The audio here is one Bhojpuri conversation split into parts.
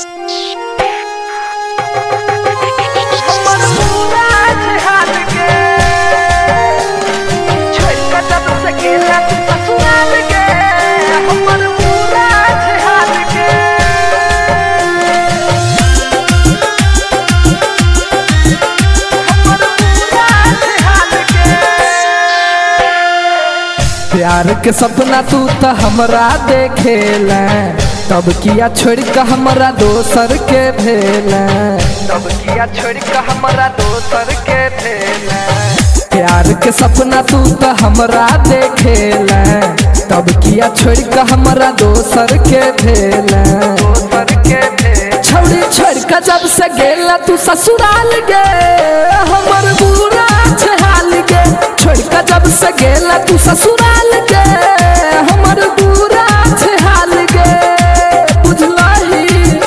प्यार के सपना तू तो हमरा देखेला, तब किया छोड़ के हमरा दोसर के भेला, तब किया छोड़ के हमरा दोसर के भेला। प्यार के सपना तू तो हमरा देखेला, तब किया छोड़ के हमरा दोसर के भेला, दोसर के भेला। छौड़ी छोड़ के जब से गेला तू ससुराल गे, हमर बुरा हाल गे। छोड़ के जब से गेला तू ससुराल गे, हमर बुरा हाल गे। बुझलही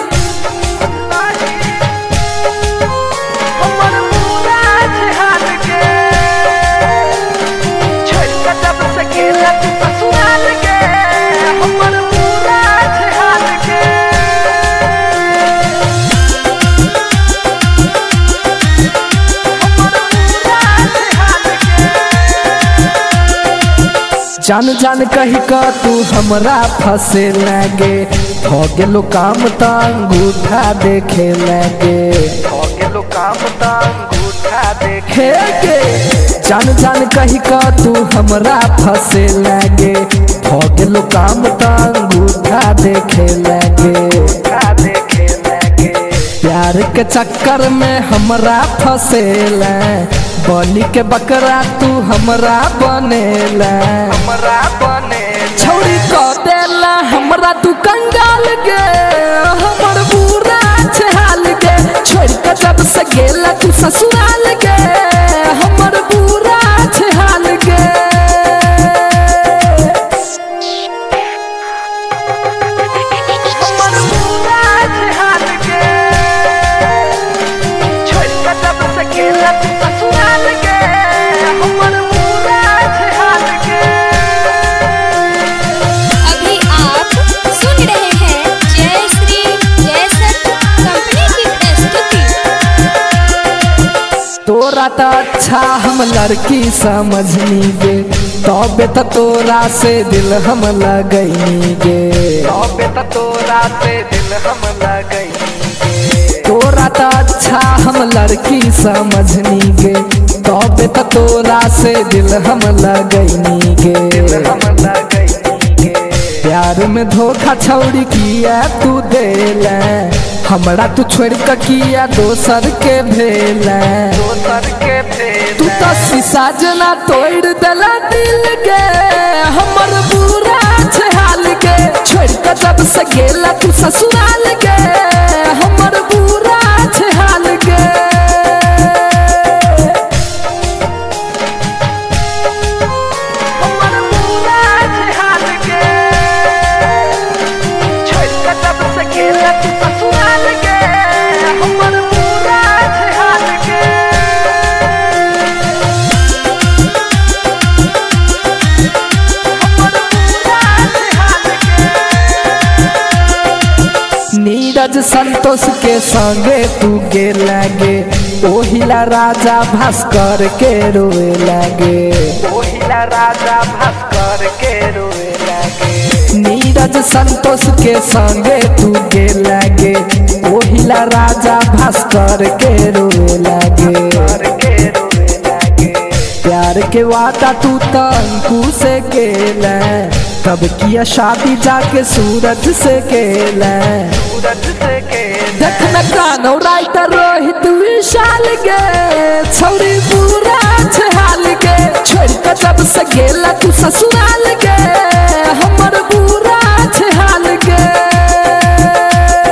हमर बुरा हाल गे। छोड़ के जब से गेला तू ससुराल गे, हमर बुरा हाल गे। जान जान कही का तू हमरा फंसे लगे, हो गेलो काम त अंगूठा देखे लगे, हो गेलो काम त अंगूठा देखे गे। जान जान कही का तू हमरा फंसे लगे, हो गेलो काम त अंगूठा देखे लगे, देखे लगे। प्यार के चक्कर में हमरा फंसेला, बनी के बकरा तू हमरा बनेला, हमरा बनेला। छौड़ी कह देला हमरा तू कंगाल गे, हमर बुरा हाल गे। छोड़ के जब से गेला तू ससुराल गे, हमर बुरा हाल गे। हमर बुरा हाल गे। छोड़ के जब से गेला तू ससुराल गे, हमर बुरा हाल गे। अभी आप सुन रहे हैं जय श्री जय सत कंपनी की प्रस्तुति। तोरा तो अच्छा हम लड़की समझनी गे, तबे तो तोरा से दिल हम लगैनी गे, तबे तो तोरा से दिल हम लगैनी गे। तोरा तो अच्छा हम लड़की समझनी गे, तबे तो तोरा से दिल हम लगैनी गे, दिल हम लगैनी गे। प्यार में धोखा छौड़ी किया तू देला, हमरा तू छोड़ के किया दोसर के भेला, दोसर के भेला। तू तो शीशा जना तोड़ देला दिल गे, हमर बुरा हाल गे। छोड़ के जब से गेला तू ससुराल गे, हमर बुरा हाल गे। हमर बुरा हाल गे। छोड़ के जब से गेला तू ससुराल गे, हमर बुरा हाल गे। हमर बुरा हाल गे। नीरज संतोष के संगे तू गे लागे, ओहिला राजा भास्कर के रोए लागे, ओहिला राजा भास्कर के रोए लागे। नीरज संतोष के संगे तू गे लागे, ओहिला राजा भास्कर के रोए लागे, प्यार के वादा तू तंकू से केला, तब किया शादी जाके सूरज से केला, सूरज से केला। देखना कानो राइटर रोहित विशाल गे, छौड़ी बुरा हाल